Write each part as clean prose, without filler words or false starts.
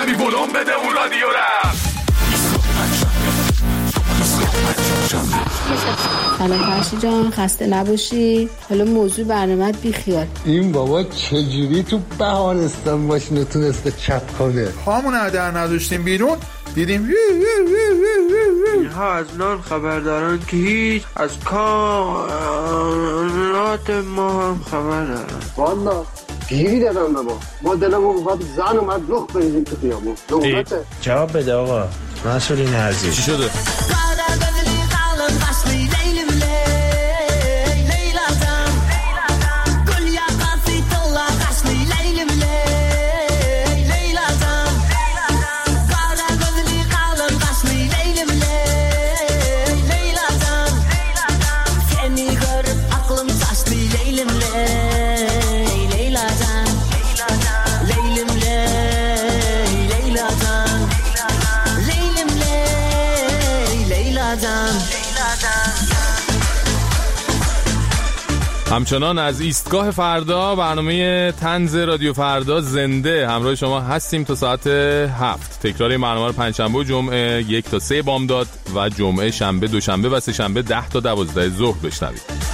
کمی ولوم بده اون رادیو رم. سلام فرشی جان، خسته نباشی. حالا موضوع برنامه‌ت بی خیال. این بابا چجوری تو بهارستان ماشینو تونسته چپ کنه؟ پامون در نذاشتیم بیرون، دیدیم اینها از نان خبردارن که هیچ از کانات ما هم خبر دارن. والا گیری دادم بابا، ما دلمون میخواد زن اومد رخ بریزیم تو خیابون. جواب بده آقا مسئولین عزیز. چی شده؟ همچنان از ایستگاه فردا برنامه طنز رادیو فردا زنده همراه شما هستیم تا ساعت 7. تکرار برنامه رو پنجشنبه و جمعه 1 تا 3 بامداد و جمعه شنبه دوشنبه و سه شنبه 10 تا 12 ظهر بشنوید.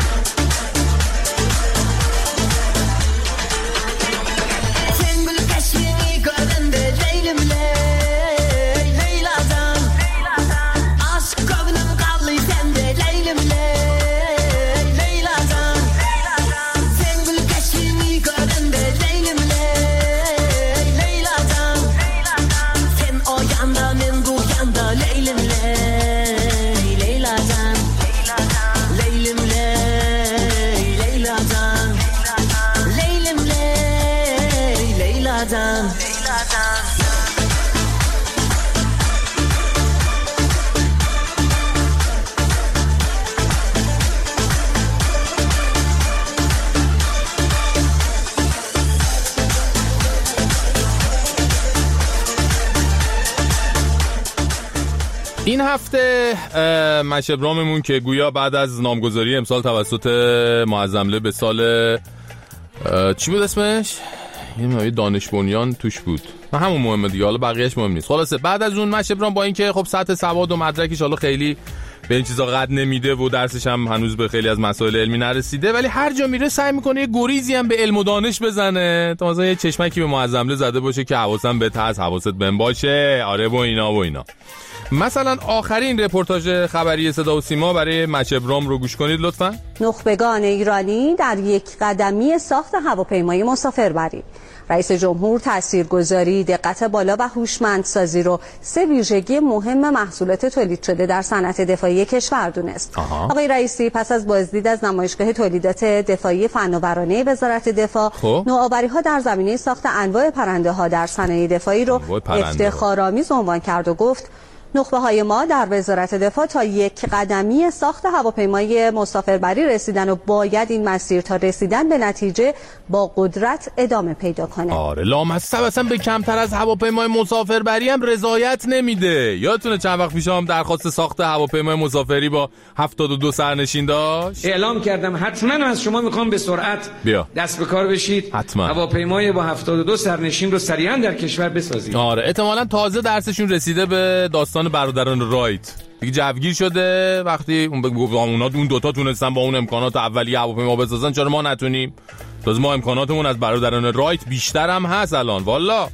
این هفته مشبراممون که گویا بعد از نامگذاری امسال توسط معظمله به سال چی بود اسمش؟ یه دانش بنیان توش بود، همون مهمه دیگه، حالا بقیهش مهم نیست. خلاصه بعد از اون مشبرام با اینکه خب سطح سواد و مدرکش حالا خیلی به این چیزا قد نمیده و درسش هم هنوز به خیلی از مسائل علمی نرسیده، ولی هر جا میره سعی میکنه یه گریزی هم به علم و دانش بزنه تا مثلا یه چشمکی به معظمله زده باشه که حواسم بهت هست، حواست بهم باشه، آره و اینا. مثلا آخرین رپورتاج خبری صدا و سیما برای مشبرام رو گوش کنید لطفاً. نخبگان ایرانی در یک قدمی ساخت هواپیمای مسافربری. رئیس جمهور تاثیرگذاری، دقت بالا و هوشمندسازی رو سه ویژگی مهم محصولات تولید شده در صنعت دفاعی کشور دونست. آقای رئیسی پس از بازدید از نمایشگاه تولیدات دفاعی فناورانه وزارت دفاع، نوآوری‌ها در زمینه ساخت انواع پرنده‌ها در صنایع دفاعی رو افتخارآمیز عنوان کرد و گفت نخبه‌های ما در وزارت دفاع تا یک قدمی ساخت هواپیمای مسافربری رسیدن و باید این مسیر تا رسیدن به نتیجه با قدرت ادامه پیدا کنه. آره لامصب اصلا به کمتر از هواپیمای مسافربری هم رضایت نمیده. یادتونه چند وقت پیش هم درخواست ساخت هواپیمای مسافری با 72 سرنشین داشت؟ اعلام کردم حتما از شما میخوام به سرعت دست به کار بشید، حتما هواپیمای با 72 سرنشین رو سریعا در کشور بسازید. آره احتمالاً تازه درسشون رسیده به داستان برادران رایت دیگه، جوگیر شده وقتی اون دوتا تونستن با اون امکانات اولیه هواپیما بسازن، چرا ما نتونیم؟ تازه ما امکاناتمون از برادران رایت بیشتر هم هست الان. والا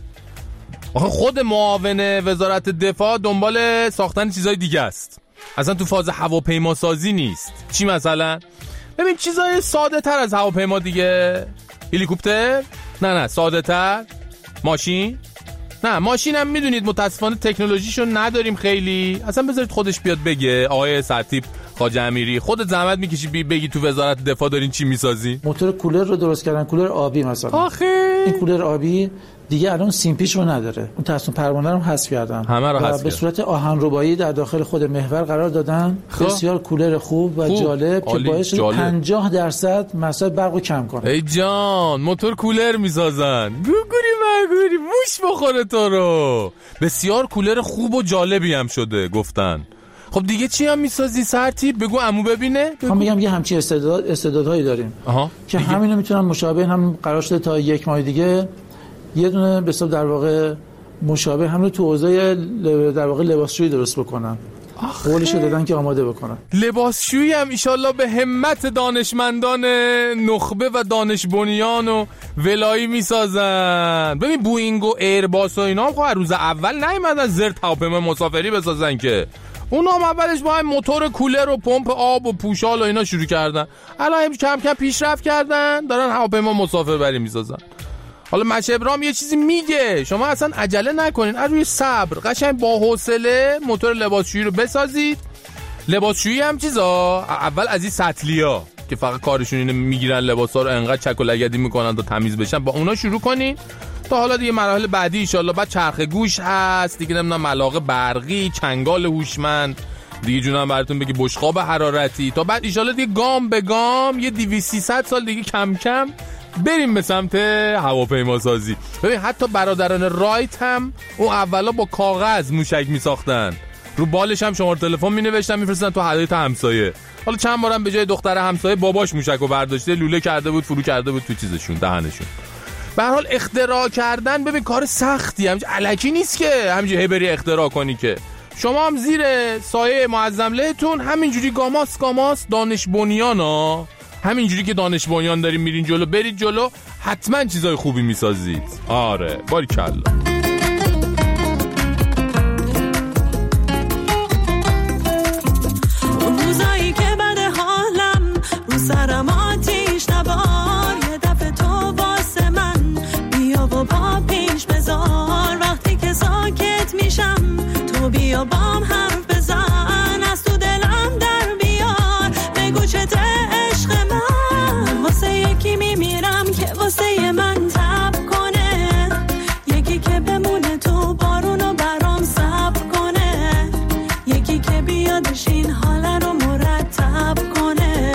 آخه خود معاون وزارت دفاع دنبال ساختن چیزای دیگه است، اصلا تو فاز هواپیما سازی نیست. چی مثلا؟ ببین چیزای ساده تر از هواپیما دیگه، هلیکوپتر؟ نه ساده تر. ماشین؟ نه ماشین هم میدونید متاسفانه تکنولوژیشو نداریم خیلی. اصلا بذارید خودش بیاد بگه. آقای سرتیپ خواجه امیری خودت زحمت میکشی بگی تو وزارت دفاع دارین چی میسازی؟ موتور کولر رو درست کردن، کولر آبی مثلا. آخه این کولر آبی دیگه الان سیمپیچ رو نداره، اون تصمیم پرمانه رو حذف کردن، همه رو حذف به صورت آهنربایی در داخل خود محور قرار دادن. بسیار کولر خوب و جالب که باعث 50% مصرف برق رو کم کنه. ای جان موتور کولر میسازن، گوگوری موش بخوره تو رو. بسیار کولر خوب و جالبی هم شده گفتن. خب دیگه چی هم میسازی سرتیپ؟ بگو عمو ببینه. من میگم یه همچین استعدادهایی داریم که همینو میتونن مشابه هم قرار شده تا یک ماه دیگه یه دونه به حساب در واقع مشابه همون تو اوضاع در واقع لباسشویی درست بکنن. قولشو دادن که آماده بکنن. لباسشویی هم ایشالله به همت دانشمندان نخبه و دانش بنیان و ولایی میسازن. ببین بوینگ و ایرباس و اینا هم خب روز اول نیومدن زرت هواپیما مسافری بسازن که. اونا هم اولش با موتور کولر و پمپ آب و پوشال و اینا شروع کردن. الان کم کم پیشرفت کردن دارن هواپیما مسافربری میسازن. حالا مچ ابراهیم یه چیزی میگه، شما اصلا عجله نکنین، از روی صبر قشنگ با حوصله موتور لباسشویی رو بسازید. لباسشویی هم چیزا اول از این سطلیا که فقط کارشون اینه میگیرن لباسا رو انقدر چک و لگدی میکنن تا تمیز بشن، با اونا شروع کنین تا حالا دیگه مراحل بعدی ان شاءالله. بعد چرخ گوش هست دیگه، نمیدونم ملاقه برقی، چنگال هوشمند دیگه، جونم براتون بگی بشقاب حرارتی، تا بعد ان شاءالله دیگه گام به گام یه 200-300 سال دیگه کم کم بریم به سمت هواپیما سازی. ببین حتی برادران رایت هم اون اولا با کاغذ موشک میساختن، رو بالش هم شماره تلفن مینوشتن میفرستن تو حدیقه همسایه. حالا چند بارم به جای دختر همسایه باباش موشکو برداشته لوله کرده بود فرو کرده بود تو چیزشون دهنشون. به هر حال اختراع کردن ببین کار سختی، همینجوری الکی نیست که همینجوری بری اختراع کنی که. شما هم زیر سایه معظم لهتون همینجوری گاماس دانش بنیانا، همینجوری که دانش بنیان داریم میرین جلو، برید جلو حتما چیزای خوبی میسازید. آره باریکلا. اون روزایی که بد حالم رو سرم آتیش نبار، یه دفعه تو واسه من بیا و پا پیش بذار، وقتی که ساکت میشم تو بیا بام حرف بزن، از تو دلم در بیار بگو چته عشق من، واسه یکی میمیرم که واسه من تب کنه، یکی که بمونه تو بارونو برام صبر کنه، یکی که بیادش این حال رو مرتب کنه.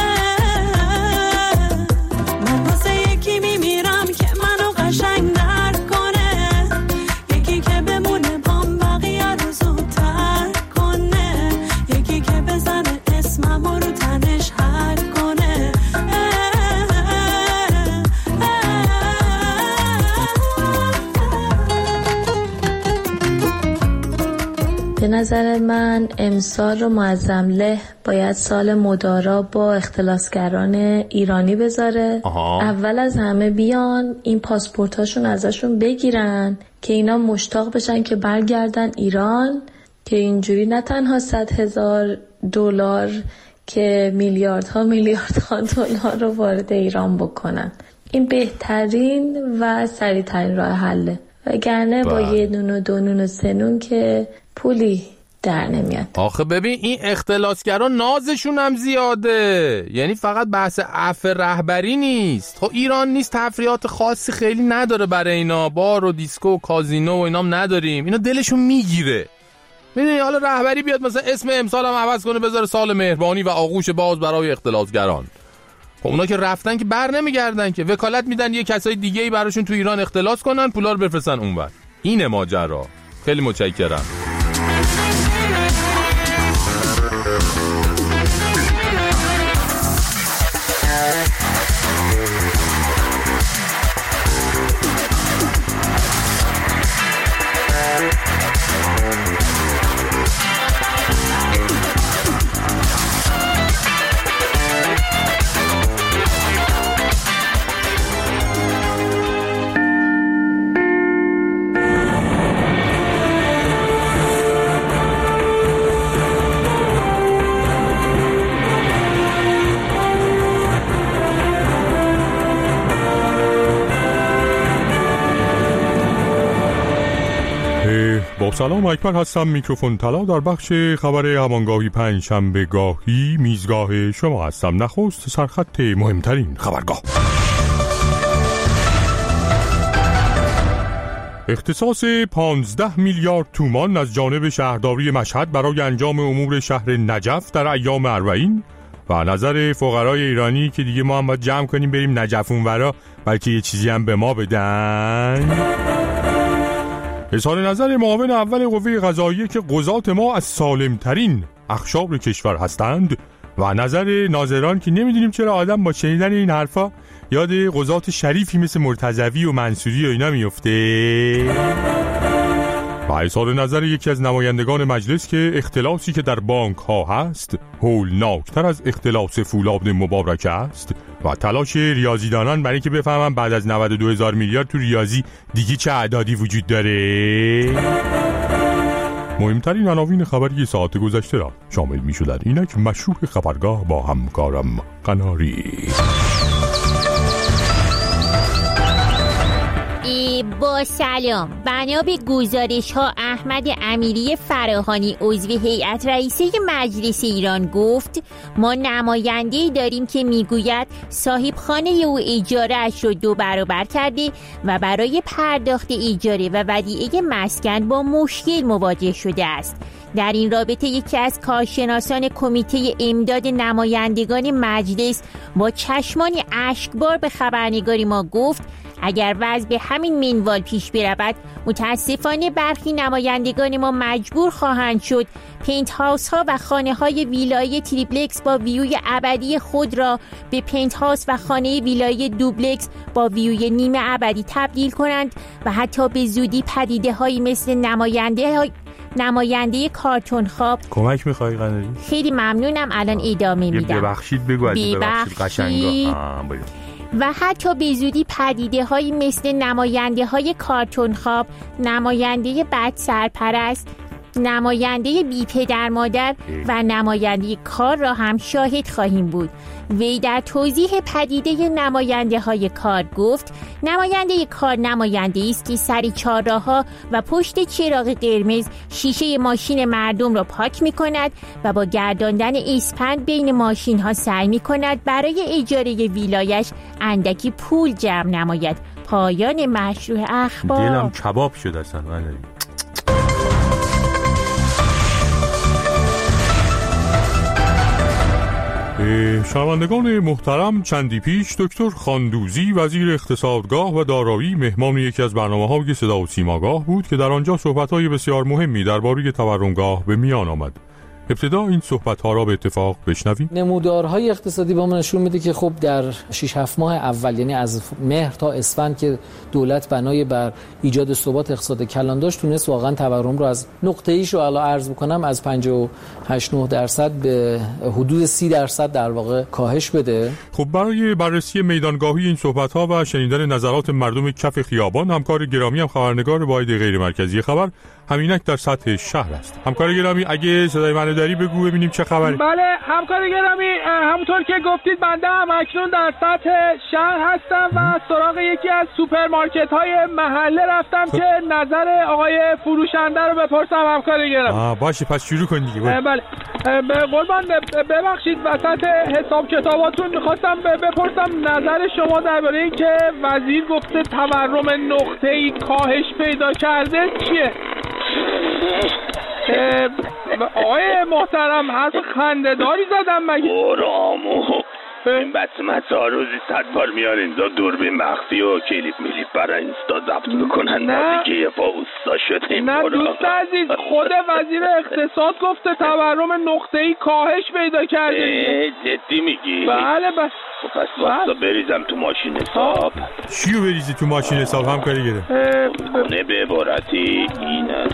من واسه یکی میمیرم که منو قشنگ درک کنه، یکی که بمونه پام بقیه رو زودتر کنه، یکی که بزنه اسمم رو تنش حل کنه. به نظر من امسال رو معظم له باید سال مدارا با اختلاسگران ایرانی بذاره. اول از همه بیان این پاسپورتاشون ازشون بگیرن که اینا مشتاق بشن که برگردن ایران، که اینجوری نه تنها $100,000 که میلیاردها دلار رو وارد ایران بکنن. این بهترین و سریعترین راه حله، وگرنه با یه نون و دو نون و سه نون که پولی در نمیاد. آخه ببین این اختلاسگران نازشون هم زیاده، یعنی فقط بحث عفو رهبری نیست. خب ایران نیست تفریحات خاصی خیلی نداره برای اینا، بار و دیسکو و کازینو و اینام نداریم، اینا دلشون میگیره. میدونی حالا رهبری بیاد مثلا اسم امسال هم عوض کنه بذاره سال مهربانی و آغوش باز برای اختلاسگران. خب اونا که رفتن که بر نمیگردن که، وکالت میدن یه کسای دیگه‌ای براشون تو ایران اختلاس کنن، پولا رو بفرستن اونور. اینه ماجرا. خیلی متشکرم. با سلام اکبر هستم، میکروفون طلا در بخش خبر همانگاهی پنجشنبه گاهی میزگاه شما هستم. نخست سرخط مهمترین خبرگاه. اختصاص 15 میلیارد تومان از جانب شهرداری مشهد برای انجام امور شهر نجف در ایام اربعین و نظر فقرای ایرانی که دیگه ما هم باید جمع کنیم بریم نجف اونورا بلکه یه چیزی هم به ما بدن. اظهار نظر معاون اول قوه قضاییه که قضات ما از سالمترین اقشار کشور هستند و نظر ناظران که نمیدونیم چرا آدم با شنیدن این حرفا یاد قضات شریفی مثل مرتضوی و منصوری و اینا میفته. و اظهار نظر یکی از نمایندگان مجلس که اختلاسی که در بانک ها هست هولناکتر از اختلاس فولاد مبارک است و تلاش ریاضیدانان برای که بفهمن بعد از 92,000 میلیارد تو ریاضی دیگه چه اعدادی وجود داره. مهمترین عناوین خبری ساعت گذشته را شامل می شدن. اینک مشروع خبرگاه با همکارم قناری. با سلام. بنا به گزارش ها احمد امیری فراهانی عضو هیئت رئیسه مجلس ایران گفت ما نماینده‌ای داریم که میگوید صاحب خانه او اجاره اش رو 2 برابر کرده و برای پرداخت اجاره و ودیعه مسکن با مشکل مواجه شده است. در این رابطه یکی از کارشناسان کمیته امداد نمایندگان مجلس با چشمانی اشکبار به خبرنگاری ما گفت اگر وضع به همین منوال پیش برود متاسفانه برخی نمایندگان ما مجبور خواهند شد پنت هاوس ها و خانه های ویلایی تریپلکس با ویوی ابدی خود را به پنت هاوس و خانه ویلایی دوبلکس با ویوی نیمه ابدی تبدیل کنند و حتی به زودی پدیده هایی مثل نماینده کارتون خواب. کمک میخوای قناری؟ خیلی ممنونم، الان ادامه میدم. ببخشید بگو. ببخشید قشنگا. و حتی به زودی پدیده هایی مثل نماینده های کارتون خواب، نماینده بد سرپرست، نماینده بی پدر مادر و نماینده کار را هم شاهد خواهیم بود. وی در توضیح پدیده نماینده های کار گفت نماینده کار نماینده است که سر چهارراه‌ها و پشت چراغ قرمز شیشه ماشین مردم را پاک می کند و با گرداندن اسپند بین ماشین ها سعی می کند برای اجاره ویلایش اندکی پول جمع نماید. پایان مشروع اخبار. دلم کباب شد اصلا. شنوندگان محترم، چندی پیش دکتر خاندوزی وزیر اقتصادگاه و دارایی مهمان یکی از برنامه‌های صدا و سیماگاه بود که در آنجا صحبت‌های بسیار مهمی درباره تورمگاه به میان آمد. ابتدا این صحبت‌ها را به اتفاق بشنویم. نمودارهای اقتصادی با ما نشون میده که خب در 6-7 ماه اول، یعنی از مهر تا اسفند که دولت بنای بر ایجاد ثبات اقتصادی کلان داشت، تونست واقعا تورم رو از نقطه‌ایش رو الان عرض بکنم از 58-9% به حدود 30% در واقع کاهش بده. خب برای بررسی میدانگاهی این صحبت‌ها و شنیدن نظرات مردم کف خیابان، همکار گرامی هم خبرنگار واحد غیر مرکزی خبر همینک در سطح شهر است. همکار گرامی اگه صدای منو داری بگو ببینیم چه خبره. بله همکار گرامی، همونطور که گفتید بنده هم اکنون در سطح شهر هستم و سراغ یکی از سوپرمارکت‌های محله رفتم که نظر آقای فروشنده رو بپرسم. همکار گرامی باشه، پس شروع کن دیگه. بله قربان ببخشید وسط حساب کتاباتون می‌خواستم بپرسم نظر شما درباره این که وزیر گفته تورم نقطه‌ای کاهش پیدا کرده چیه؟ آقای محترم حرف خنده‌داری زدم مگه؟ برامو این بسمت ها روزی 100 بار میان اینجا دوربین مخفی و کلیپ میلیپ برای اینستا ضبط میکنن. ما دیگه یه پا اوستا شدیم. نه دوست عزیز، خود وزیر اقتصاد گفته تورم نقطه‌ای کاهش پیدا کرده. جدی میگی؟ بله بس. پس واسه بریزم تو ماشین حساب. چیو بریزی تو ماشین حساب همکاری گره؟ نه به عبارتی این از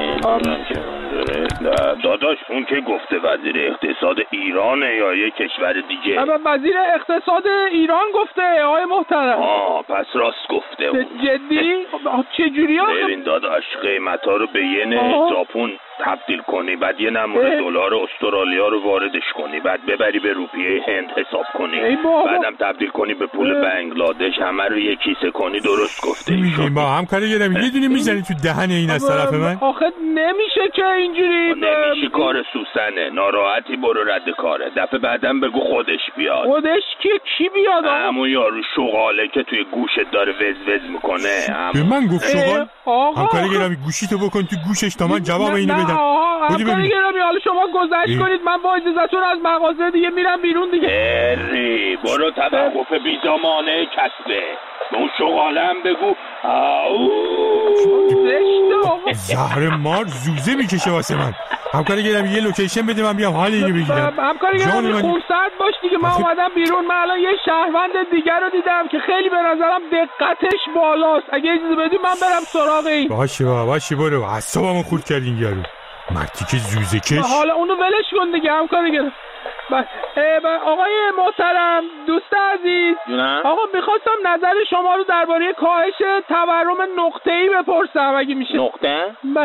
داداش اون که گفته وزیر اقتصاد ایرانه یا یه کشور دیگه؟ وزیر اقتصاد ایران گفته آقای محترم. پس راست گفته. جدی؟ چجوری آخه؟ برین داداش قیمت ها رو به ین ژاپن تبدیل کنی، بعد یه نمونه دلار استرالیا رو واردش کنی، بعد ببری به روپیه هند حساب کنی، بعدم تبدیل کنی به پول بنگلادش، همه رو یه کیسه کنی. درست گفته میگی ما همکاری گرم یه دونی میزنی تو دهن این از طرف من. آخه نمیشه که اینجوری. نمیشه، کار سوسنه. ناراحتی برو رد کاره، دفعه بعدم بگو خودش بیاد. خودش کی بیاد؟ همون یارو شغاله که توی گوشت داره وز وز میکنه. به من گفت شغال؟ همکاری گرم گوشیتو بکن تو گوشش تا من جواب اینو بدم. همکاری گرامی حالا شما گذشت کنید، من با اجازهتون از مغازه دیگه میرم بیرون دیگه. برو توقف بیزامانه کسبه. به اون شغالم بگو زهر مار زوزه میکشه واسه من. همکار گرم یه لوکیشن بده من بیام حال اینو بگیرم. همکار گرم خونسرد باش دیگه. من اومدم بیرون. من الان یه شهروند دیگر رو دیدم که خیلی به نظرم دقتش بالاست. اگه اجازه بدی من برم سراغ این. باشه برو. اعصابمو خورد کردین یارو. مردی که زوزه کش. حالا اونو ولش کن دیگه همکار گرم. آقای محترم، دوست عزیز، آقا میخواستم نظر شما رو درباره کاهش تورم نقطه‌ای بپرسم اگه میشه. نقطه؟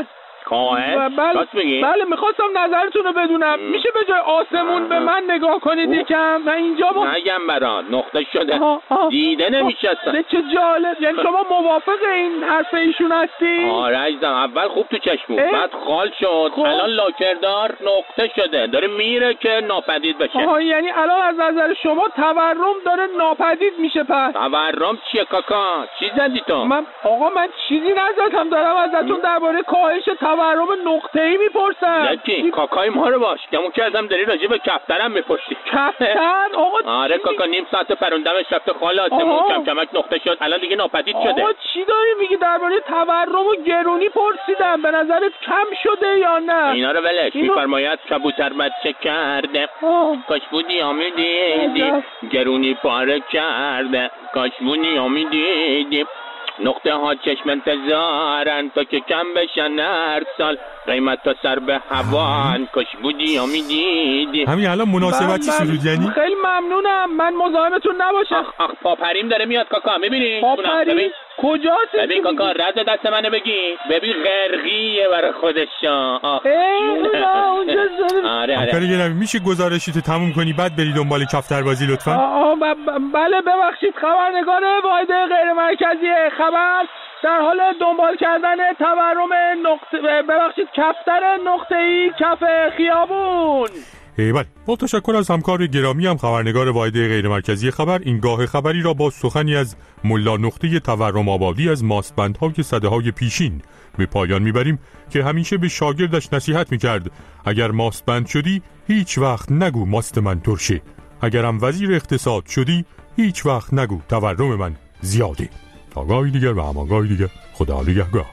بله میخواستم نظرتون رو بدونم. میشه به جای آسمون به من نگاه کنید یکم؟ من اینجا نگم برات نقطه شده. دیده نمیشه اصلا. چه جالب. یعنی شما موافق این حرف ایشون هستی؟ آره عزیزم، اول خوب تو چشم بعد خال شد. الان لاکردار نقطه شده، داره میره که ناپدید بشه. یعنی الان از نظر شما تورم داره ناپدید میشه. پس تورم چیه کاکا؟ چی زدی تو؟ من چیزی نزدم. دارم ازتون درباره کاهش تورم نقطه‌ای میپرسم. یکی کاکای ما رو باش. دمو کردم داری راجع به کفترم میپرسی. کفتر؟ آقا آره کاکا، نیم ساعت پروندم رفت خالاتمون کم کمک نقطه شد. الان دیگه ناپدید شده. آقا چی داری میگی؟ درباره تورم و گرونی پرسیدم. به نظرت کم شده یا نه؟ اینا رو ولش. میفرماید کبوتر بچه کرده، کاش بودی آمیدیدی، گرونی پاره کرده، کاش بودی آمیدیدی، نقطه ها چشم انتظارن تا که کم بشن هر سال، قیمت تا سر به هوان، کاش بودی آمیدیدی. همین الان مناسبتی سرود یعنی؟ خیلی ممنونم. من مزاحمتون نباشم. پاپریم داره میاد کاکا. میبینی؟ پاپریم کجاست؟ ببین کاکا رد دست منو بگی. ببین غرقیه برای خودشا. اونجا آره میشه گزارشیتو تموم کنی بعد بری دنبال کفتر بازی لطفا؟ بله ببخشید. خبرنگار واحد غیر مرکزی خبر در حال دنبال کردن تورم کفتر نقطه‌ای کف خیابون. بله، با تشکر از همکار گرامی هم خبرنگار واحد غیر مرکزی خبر. این گاه خبری را با سخنی از ملا نقطه تورم آبادی از ماستبندهای سده‌های پیشین به پایان میبریم که همیشه به شاگردش نصیحت میکرد اگر ماستبند شدی هیچ وقت نگو ماست من ترشه، اگرم وزیر اقتصاد شدی هیچ وقت نگو تورم من زیاده. تا گاهی دیگر و همانگاهی دیگر، خدا نگهدار.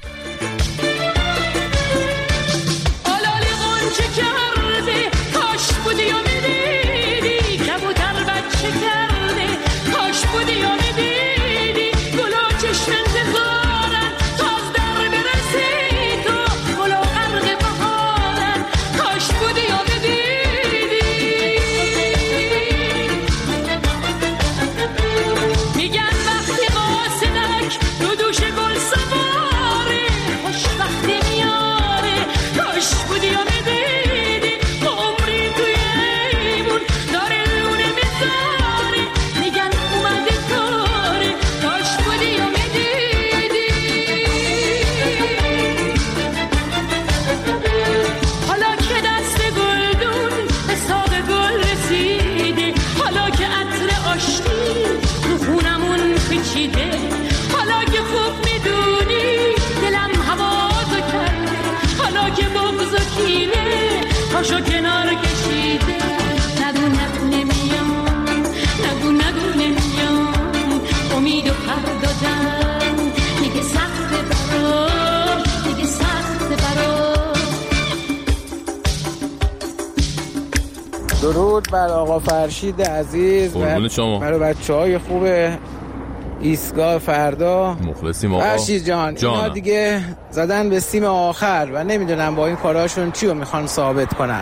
درود بر آقا فرشید عزیز و برای بچه‌های خوب ایستگاه فردا. مخلصیم آقا فرشید جان. اینا دیگه زدن به سیم آخر و نمیدونم با این کاراشون چی رو میخوان ثابت کنن.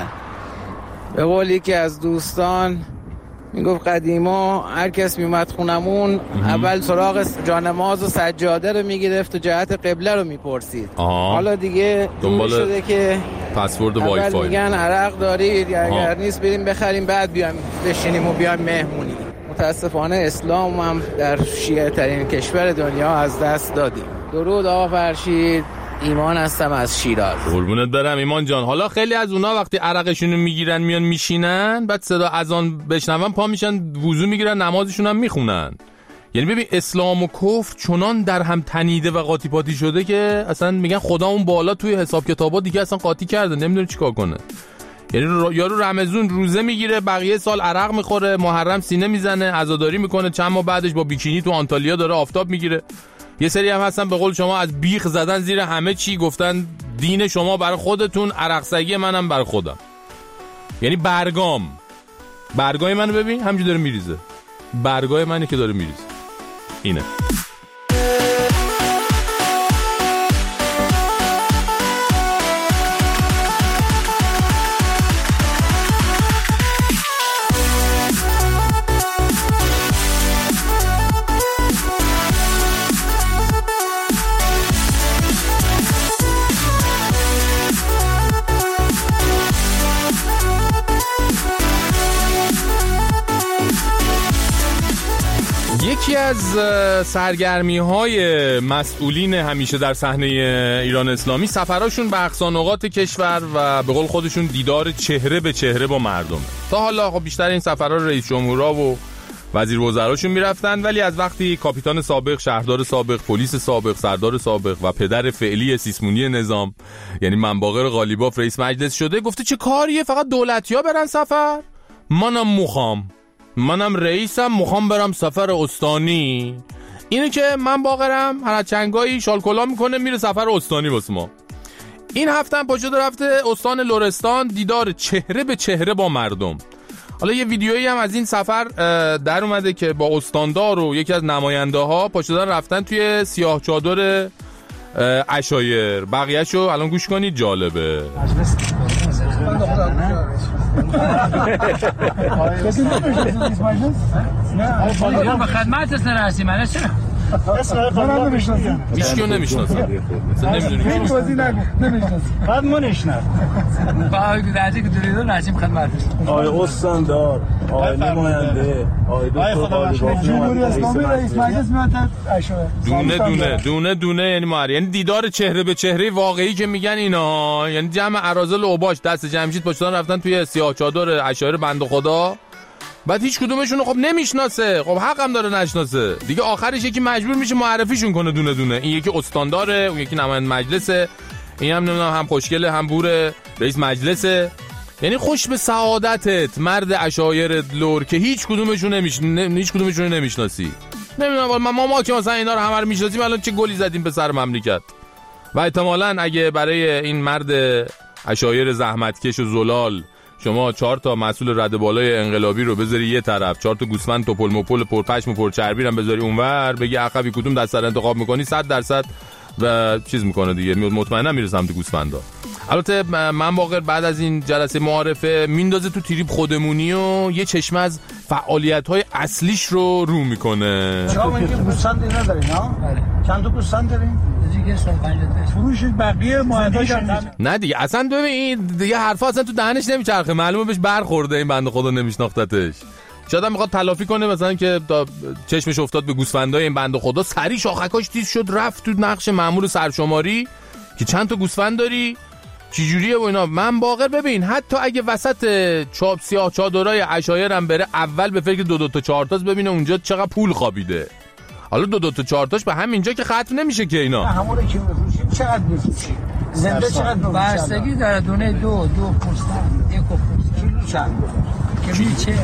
به قولی که از دوستان میگفت قدیما هر کس میومد خونمون اول سراغ جانماز و سجاده رو میگرفت و جهت قبله رو میپرسید. حالا دیگه دنبال شده که پسورد وای فای میگن عرق دارید یا اگر نیست بریم بخریم بعد بیایم بشینیم و بیایم مهمونی. متاسفانه اسلام هم در شیعه ترین کشور دنیا از دست دادیم. درود آقا فرشید. ایمان هستم از شیراز. قربونت برم ایمان جان. حالا خیلی از اونا وقتی عرقشونو میگیرن میان میشینن بعد صدا اذان بشنون پا میشن وضو میگیرن نمازشون هم میخونن. یعنی ببین اسلام و کفر چنان در هم تنیده و قاطی پاتی شده که اصلا میگن خدا اون بالا توی حساب کتابا دیگه اصلا قاطی کرده نمیدونه چیکار کنه. یعنی یارو رمضان روزه میگیره بقیه سال عرق میخوره، محرم سینه میزنه، عزاداری میکنه، چند ماه بعدش با بیکینی تو آنتالیا داره آفتاب میگیره. یه سری هم هستن به قول شما از بیخ زدن زیر همه چی، گفتن دین شما برای خودتون، عرقسگی منم برای خودم. یعنی برگای منو ببین همینجوری داره میریزه، برگای منه که داره میریزه. اینه. یکی از سرگرمی‌های مسئولین همیشه در صحنه ایران اسلامی سفراشون به اقصانقاط کشور و به قول خودشون دیدار چهره به چهره با مردم. تا حالا خب بیشتر این سفرها رئیس جمهورها و وزیر وزراشون میرفتن، ولی از وقتی کاپیتان سابق، شهردار سابق، پلیس سابق، سردار سابق و پدر فعلی سیسمونی نظام یعنی منباقر قالیباف رئیس مجلس شده، گفته چه کاریه فقط دولتی‌ها برن سفر؟ منم رئیسم مخوام برم سفر استانی. اینه که من باقرم هر چنگایی شالکولا میکنه میره سفر استانی واسه ما. این هفته هم پاشده رفته استان لرستان دیدار چهره به چهره با مردم. حالا یه ویدیویی هم از این سفر در اومده که با استاندار و یکی از نماینده ها پاشده رفتن توی سیاه چادر عشایر. بقیه‌شو الان گوش کنید، جالبه. به خدمت نرسیم. من چرا منم نمیشناسم. هیچ کیو نمیشناسم. نمیدونی کی بازی نگو. نمیشناسم. بعد ما نشناسم. با درجه که دوریدو نشیم خدمتش. آقای استاندار، آقای نماینده، آقای دکتر جمهوری اسلامی رئیس مجلس میاد اشاره. دونه یعنی دیدار چهره به چهره واقعی که میگن اینا، یعنی جمع اراذل و اوباش دست جمشید پشتان رفتن توی سیاه چادر عشایر بنده خدا. بعد هیچ کدومشون خب نمیشناسه. خب حقم داره نشناسه دیگه. آخرش یکی مجبور میشه معرفیشون کنه دونه دونه. این یکی استانداره، اون یکی نماینده مجلسه، این هم نمیدونم هم خوشگله هم بوره رئیس مجلسه. یعنی خوش به سعادتت مرد عشایر لور که هیچ کدومشون نمیشناسی. نمیدونم ما که مثلا اینا رو همه رو میشناسیم الان چه گلی زدیم به سر مملکت. و احتمالاً اگه برای این مرد عشایر زحمتکش و زلال شما 4 تا مسئول رده بالای انقلابی رو بذاری یه طرف، 4 تا گوسفند توپل مپل پرپشم و پرچربی رو بذاری اونور، بگی عقبی کدوم دست سر انتخاب میکنی، 100% و چیز میکنه دیگه، مطمئنا میره سمت گوسفندا. البته من واقعا بعد از این جلسه معارفه میندازه تو تریپ خودمونی و یه چشمه از فعالیت‌های اصلیش رو میکنه. شما میگید گوسفند ندارین ها؟ چند تا گوسفند دارین؟ فروش بقیه معداش نه دیگه اصلا ببین دیگه حرفا اصلا تو دهنش نمیچرخه، معلومه بهش برخورده این بنده خدا نمیشناختتش. شاید هم میخواد تلافی کنه مثلا که چشمش افتاد به گوسفندای این بنده خدا، سری شاخکاش تیز شد رفت تو نقش مأمور سرشماری که چند تا گوسفند داری چجوریه و اینا. من باقر ببین حتی اگه وسط سیاه چادرای عشایرم بره اول به فکر 2 تا 4 تاست ببینه اونجا چقدر پول خوابیده. حالا 2 تا 4 تاش به همینجا که ختم نمیشه که اینا. همون که میفروشیم چقدر میفروشیم؟ زنده چقدر بستگی داره. دونه 2 پوستن، 1 پوست کیلو چند؟ کیلو چه؟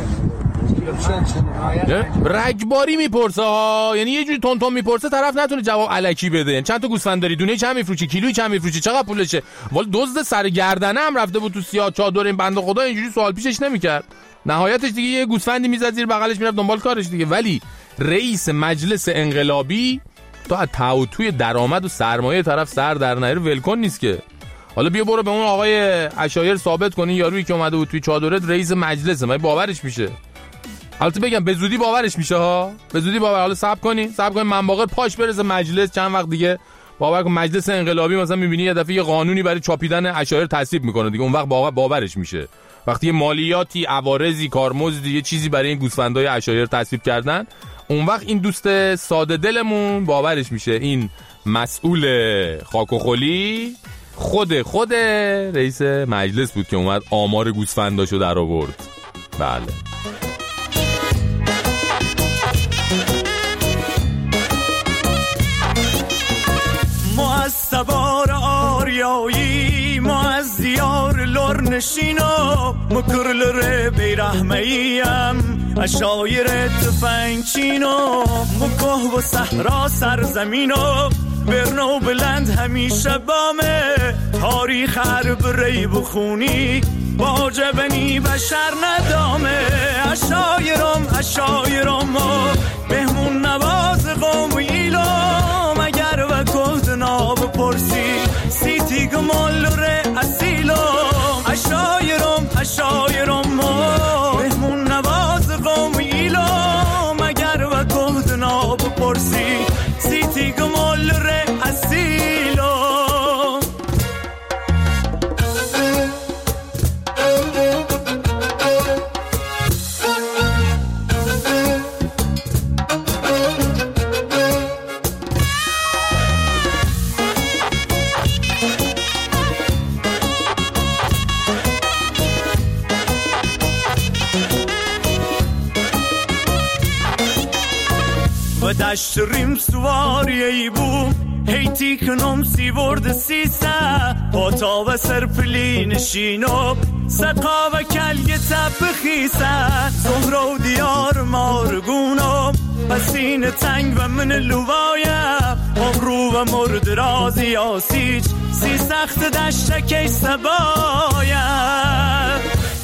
رگباری میپرسه ها، یعنی یه جوری تون میپرسه طرف نتونه جواب الکی بده. یعنی چند تا گوسفند داری، دونه چند میفروشی، کیلویی چند میفروشی، چقدر پولشه؟ والا دزد سر گردنه هم رفته بود تو سیاه چادر این بنده خدا، اینجوری سوال پیشش نمیکرد. نهایتش دیگه یه گوسفندی میزد زیر بغلش میرفت دنبال کارش دیگه. ولی رئیس مجلس انقلابی تو از توی درآمد و سرمایه طرف سر در نیاره ولکن نیست که. حالا بیا برو به اون آقای عشایر ثابت کنی یارویی که اومده بود توی چادرت رئیس مجلسه، من باورش میشه. البته بگم به زودی باورش میشه ها، به زودی باور. حالا صبر کنین من باقر پاش برسه مجلس چند وقت دیگه باور کن مجلس انقلابی مثلا میبینی یه دفعه یه قانونی برای چاپیدن عشایر تصویب میکنه دیگه، اون وقت باورش میشه. وقتی مالیاتی، عوارضی، کارمزدی، یه چیزی برای این گوسفندای عشایر تصویب کردن، اون وقت این دوست ساده دلمون باورش میشه این مسئول خاک و خلی خود رئیس مجلس بود که اومد آمار گوسفنداشو در آورد. بله ما از سوار آریایی، ما از دیار لرنشینا، مکرل ره بیرحمهیم اشایر تفنگچینا، مکه و صحرا سرزمینو برنو بلند همیشه بامه، تاریخ حرب ری بخونی واجبنی بشر ندامه اشایرم مهمون نواز قوم ایلام اگر و گهدنا بپرسی سیتی گمال ره اصیلام اشایرم مهمون نواز قوم ایلام اگر و گهدنا بپرسی سیتی گمال ره اصیلام. و دشت ریم سواری ای بو هیتی کنم سی ورد سیسه با تا و سرپلی نشینم سقا و کلگه تب خیسه زهرا و دیار مارگونم پسین تنگ و من لوایم امرو و مرد رازی آسیج سی سخت دشتکی سبایم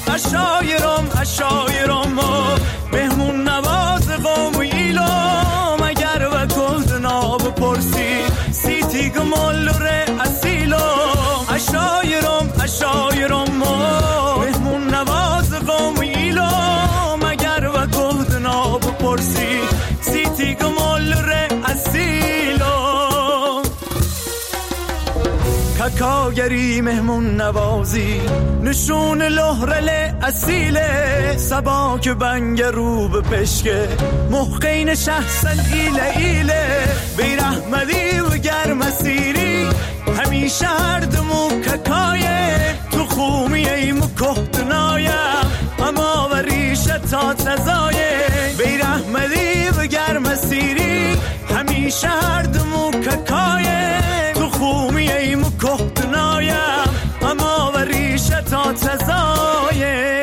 اشایرم مهمون نواز قوم ایلام اگر و گهدنا بپرسی سیتی گمال ره اصیلام اشایرم مهمون نواز قوم ایلام اگر و گهدنا بپرسی سیتی گمال ره اصیلام. ککاگری مهمون نوازی نشون لحرل اصیله سباک بنگ رو به پشکه محقین شخصل ایله بیرحمدی و گرم سیری همیشه هردمو ککایه تو خومی ایمو کهدنایم اما و ریشه تا تزایه بیرحمدی و گرم سیری همیشه هردمو ککایه تو خومی ایمو کهدنایم اما و ریشه تا تزایه.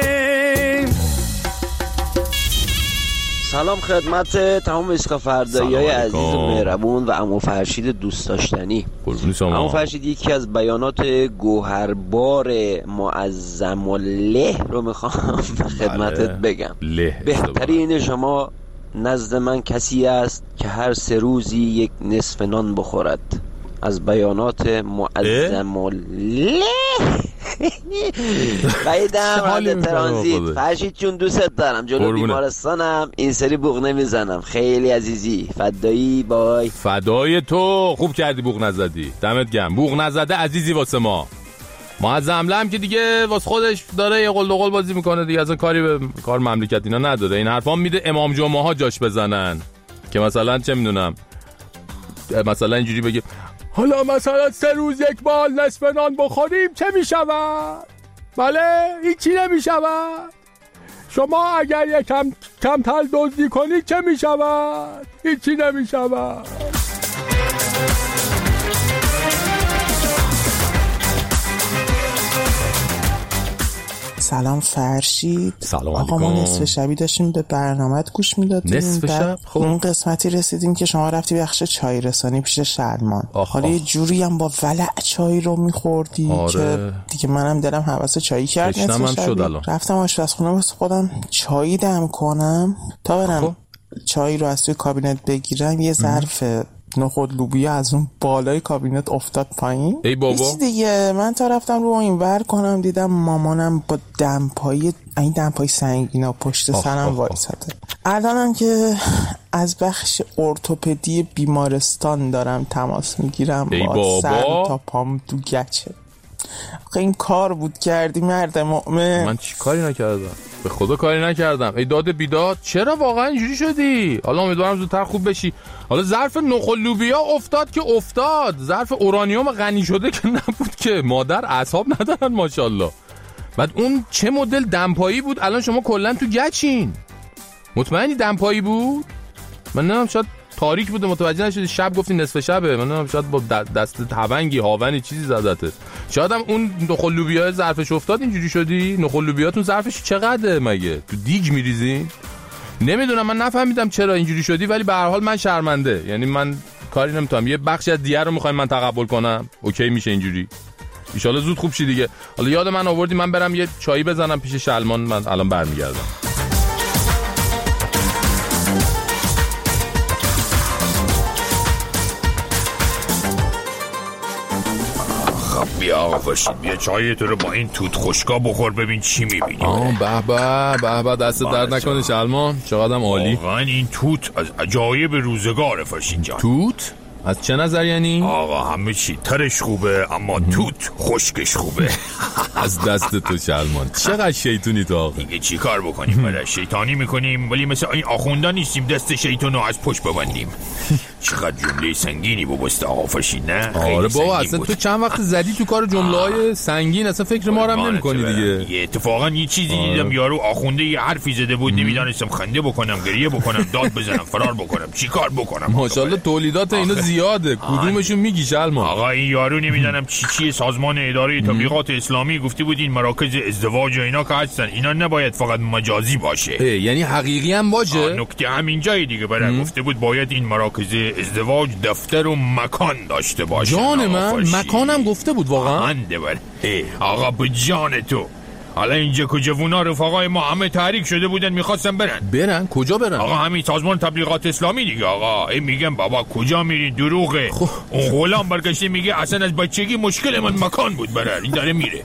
سلام خدمت تمام اسکافردایی‌های عزیز و مهربون و عمو فرشید دوست داشتنی. عمو فرشید یکی از بیانات گوهربار معظم الله رو میخوام خدمتت بگم. بهترین شما نزد من کسی است که هر 3 روزی یک نصف نان بخورد. از بیانات معظم الله. قیدم حال ترانزیت. فرشید چون دوست دارم، جلو بیمارستانم، این سری بوق نمیزنم. خیلی عزیزی، فدایی، بای. فدای تو، خوب کردی بوق نزدی، دمت گرم. بوق نزده عزیزی واسه ما. معظم لم که دیگه واسه خودش داره یه قل دوقل بازی میکنه دیگه، اصلا کاری به کار مملکت اینا نداره. این حرفا میده امام جمعه ها جاش بزنن که مثلا چه میدونم، مثلا اینجوری بگه حالا مثلا 3 روز یک بار نصف نان بخوریم چه میشود؟ بله هیچی نمیشود. شما اگر یکم کمتر دزدی کنید چه میشود؟ هیچی نمیشود. سلام فرشید. سلام آقا ما نصف شبی داشتیم به برنامه‌ات گوش میدادیم. نصف شب؟ خب اون قسمتی رسیدیم که شما رفتی بخش چای رسانی پیش شلمان. حالا یه جوری هم با ولع چای رو میخوردی که دیگه منم دلم هوس چایی کرد. نصف شبی رفتم آشپزخونه واسه خودم چای دم کنم تا برم چای رو از توی کابینت بگیرم. یه ظرف نخود لوبیا از اون بالای کابینت افتاد پایین. ای بابا دیگه من تا رفتم رو این ور کنم دیدم مامانم با دمپایی، این دمپایی سنگینا پشت سرم وایساده. الانم که از بخش ارتوپدی بیمارستان دارم تماس میگیرم با سر تا پام تو گچه. این کار بود کردی مرد مؤمن. من چی کاری نکردم؟ به خدا کاری نکردم. ای داد بیداد، چرا واقعا اینجوری شدی؟ حالا امیدوارم زودتر خوب بشی. حالا ظرف نخل لوبیا افتاد که افتاد، ظرف اورانیوم غنی شده که نبود که. مادر اعصاب ندارن ماشاءالله. بعد اون چه مدل دمپایی بود؟ الان شما کلا تو گچین. مطمئنی دمپایی بود؟ من نمیدونم، شاید تاریک بوده متوجه نشدی، شب گفتی نصف شبه. من نمیدونم شاید با دست هونگی هاونی چیزی زدته. شاید هم اون نخل لوبیا ظرفش افتاد اینجوری شدی. نخل لوبیاتون ظرفش چقدره مگه؟ تو دیگ میریزین؟ نمیدونم، من نفهمیدم چرا اینجوری شدی، ولی به هر حال من شرمنده. یعنی من کاری نمیتونم. یه بخشی از دیگه رو میخوایم من تقبل کنم، اوکی میشه اینجوری. ان شاء الله زود خوب شی دیگه. حالا یاد من آوردی من برم یه چایی بزنم پیش شلمان، من الان برمیگردم. بیا آقا فرشید، بیا چای تو رو با این توت خشکا بخور ببین چی میبینی. به به دست درد نکنه شلمان، چقدرم عالی. واقعا این توت از عجایب روزگار فرشید جان. توت؟ از چه نظر یعنی؟ آقا همه چی ترش خوبه اما توت خشکش خوبه. از دست تو شلمان، چقدر شیطونی تو آقا. دیگه چی کار بکنیم؟ برای شیطانی میکنیم ولی مثل این آخوندا نیستیم دست شیطون رو از پشت ببندیم. چقدر جمله سنگینی بگست آقا فرشید، نه؟ آره بابا اصلا تو چند وقت زدی تو کار جمله‌های سنگین، اصلا فکر ما رو هم نمی‌کنی دیگه. اتفاقا یه چیزی دیدم یارو آخونده یه حرفی زده بود، نمیدونستم خنده بکنم، گریه بکنم، داد بزنم، فرار بکنم، چی کار بکنم. ماشاءالله تولیدات اینو زیاده، کدومشون میگی شلمان؟ آقا این یارو نمیدونم چی سازمان اداره تبلیغات اسلامی گفته بود این مراکز ازدواج و اینا که هستن اینا نباید فقط مجازی باشه، یعنی حقیقی هم باشه. نکته همین جای دیگه برای گفته بود باید این مراکز ازدواج دفتر و مکان داشته باشه. جان من مکانم گفته بود واقعا. انده بر آقا به جان تو. حالا اینجا کجوونا رفقای ما همه تحریک شده بودن میخواستن برن کجا برن؟ آقا همین سازمان تبلیغات اسلامی دیگه. آقا این میگم بابا کجا میری دروغه. اون غلام برگشته میگه اصلا از بچگی مشکل من مکان بود برن، این داره میره.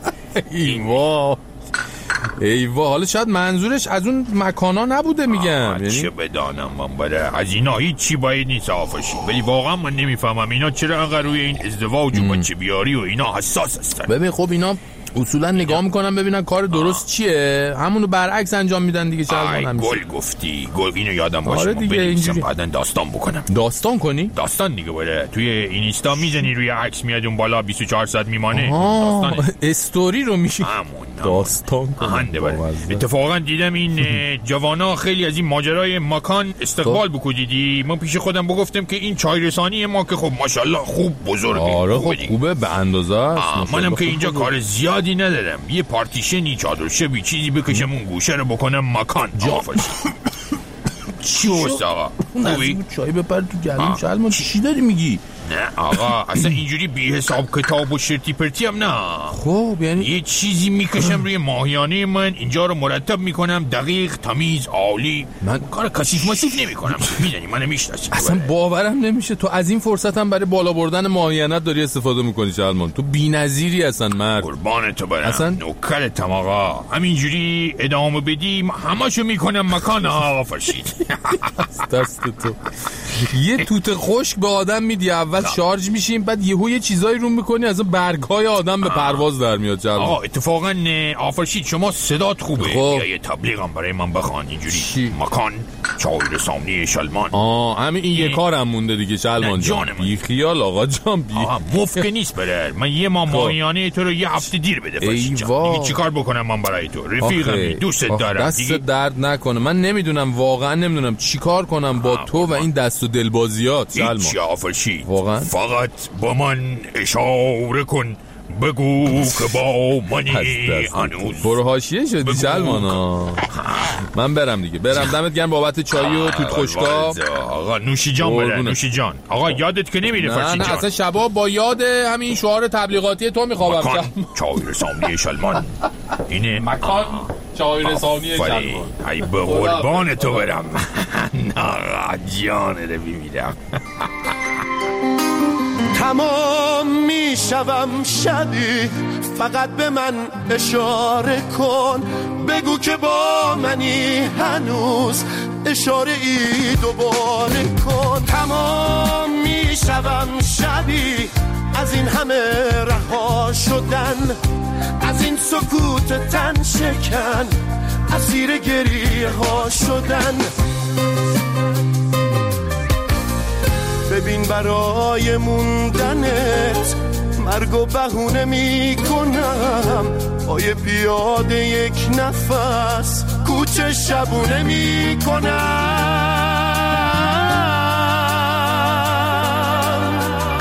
ایوا حالا شاید منظورش از اون مکانا نبوده میگم. چه بدانم من بره از اینا هیچ چی باید نیست آفشی، ولی واقعا من نمیفهمم اینا چرا انقدر روی این ازدواج و بچه بیاری و اینا حساس هستن. ببین خب اینا اصولا نگاه میکنم ببینن کار درست چیه، همونو برعکس انجام میدن دیگه. چرا گل گفتی گل اینو یادم باشه. آره دیگه اینجوری بعدن داستان بکنم. داستان کنی؟ داستان دیگه بره توی اینستا میزنی روی عکس میاد اون بالا 24 ساعت میمانه. داستانه استوری رو میشی داستان کنی. اتفاقا دیدم این جوانا خیلی از این ماجرای مکان استقبال بکنیدی. من پیش خودم بگفتم که این چای رسانی ما که خب ماشاءالله خوب بزرگه. آره خب خوبه به اندازه است. منم که اینجا کار زیادی ندارم، یه پارتیشنی چادر شبی چیزی بکشم اون گوشه رو بکنم مکان. چی هست آقا؟ خوبی؟ چای بپر تو گلوم شلمان، چی داری میگی؟ نه آقا اصلا اینجوری بی حساب کتاب و شرطی پرتی هم نه. خب یعنی یه چیزی میکشم روی ماهیانه من، اینجا رو مرتب میکنم، دقیق، تمیز، عالی. من کار کثیف مصیف نمیکنم. میدونی منو میشناسی. اصلا باورم نمیشه تو از این فرصت هم برای بالا بردن ماهیانت داری استفاده میکنی شلمان. تو بی‌نظیری اصلا مرد. قربان تو برم. اصلا نوکرتم آقا. همینجوری ادامه بدی همشو میکنم مکان آقا فرشید. دست تو یه توت خشک به آدم میدی، اول شارژ میشیم بعد یه چیزایی رو میکنی از برگ‌های آدم به پرواز در میاد. آقا اتفاقا آفرشید شما صدات خوبه. خب. یه تبلیغم برای من بخوان اینجوری. مکان چای رسانی شلمان. همین این یه کارم مونده دیگه شلمان جان. بی خیال آقا جان بی. مفت نیست بره. من یه ماهیانه تو رو یه هفته دیر بده فرشید جان. دیگه چیکار بکنم من برای تو؟ رفیقمی، دوست دارم. دست درد نکنه. من نمیدونم واقعا نمیدونم چیکار کنم با تو و این دست و دلبازیات شلمان. هیچ آفرشید. واقعا فقط با من اشاره کن، بگو که با منی هنوز. برو حاشیه شدی شلمان. من برم دیگه. برم دمت گرم بابت چای و توت خشکا. آقا نوشی جان بره. نوشی جان. آقا یادت که نمیره فرشید جان. نه اصلا شبا با یاد همین شعار تبلیغاتی تو میخوابم. مکان چای رسانی شلمان. اینه مکان چای رسانی شلمان. ای به قربان تو برم. آقا جانه رو بمیرم. تمام میشوم شبی، فقط به من اشاره کن، بگو که با منی هنوز، اشاره ای دوباره کن. تمام میشوم شبی از این همه رها شدن، از این سکوت تن شکن، اسیر گریه ها شدن. ببین برای موندنت مرگ و بهونه می کنم، پای پیاده یک نفس کوچه شبونه می کنم.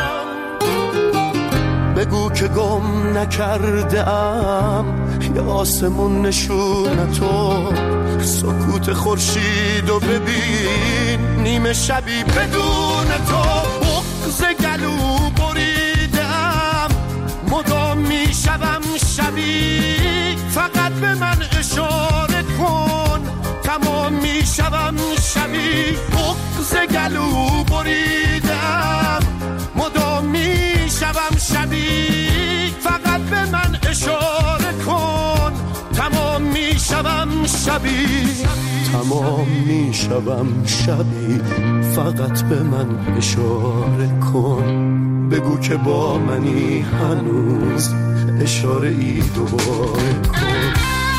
بگو که گم نکردم یا آسمون نشونتو، سکوت خورشید و ببین نیمه شبی بدون تو. بغض گلو بریدم مدام میشوم شبی بغض گلو بریدم مدام میشوم شبی فقط به من اشاره کن تمام میشوم شبی تمام میشوم شبی فقط به من اشاره کن بگو که با منی هنوز اشاره ای دوباره کن.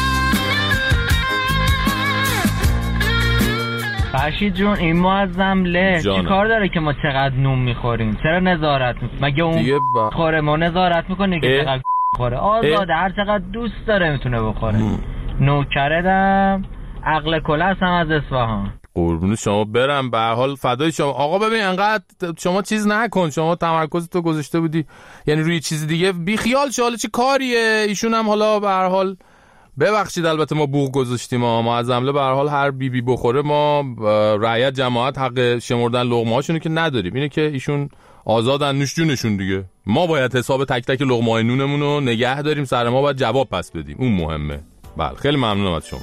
فرشید جون این معظم له چی کار داره که ما چقدر نون میخوریم؟ چرا نظارت مگه اون خوره ما نظارت میکنه که چقدر خوره؟ آزاده هر چقدر دوست داره میتونه بخوره. نوکردم عقل کله هستم از اصفهان. قربون شما برم، به هر حال فدای شما. آقا ببین انقدر شما چیز نکن، شما تمرکز تو گذاشته بودی یعنی روی چیز دیگه، بی خیال شو. حالا چه کاریه ایشون هم حالا به هر حال ببخشید البته ما بوق گذاشتیم، ما از عمله به هر حال هر بی بخوره ما رعیت جماعت حق شمردن لقمه هاشونو که نداریم، اینه که ایشون آزادن نوش جونشون دیگه. ما باید حساب تک تک لقمه های نونمون رو نگه داریم، سر ما باید جواب پس بدیم، اون مهمه. بله خیلی ممنونم از شما.